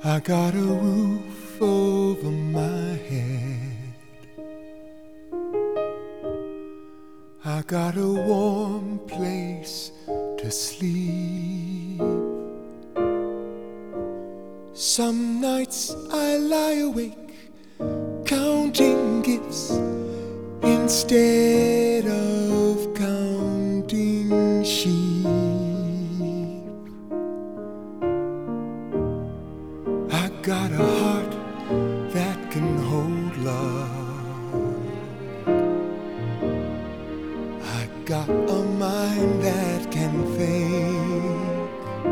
I got a roof over my head. I got a warm place to sleep. Some nights I lie awake counting gifts instead of counting sheep. I got a heart that can hold love. I got a mind that can think.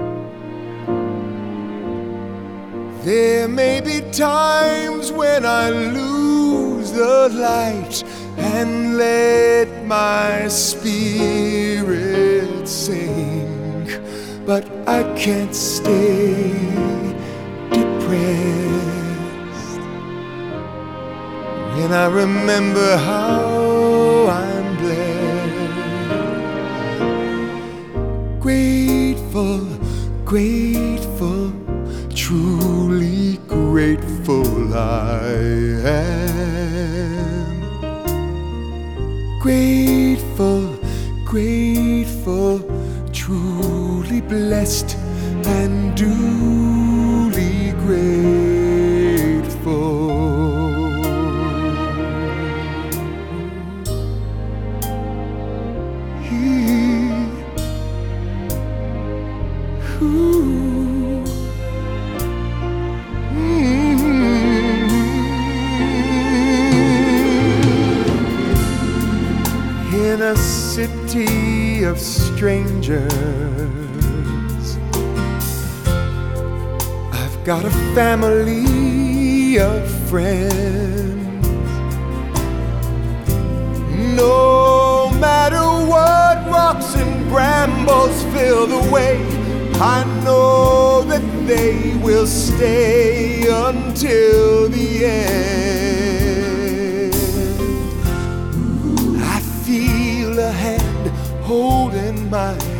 There may be times when I lose the light and let my spirit sink, but I can't stay depressed when I remember how I'm blessed. Grateful, grateful, truly grateful I am. Grateful, grateful, truly blessed and duly grateful. In a city of strangers, I've got a family of friends. No matter what rocks and brambles fill the way, I know that they will stay until the end. I feel a hand holding my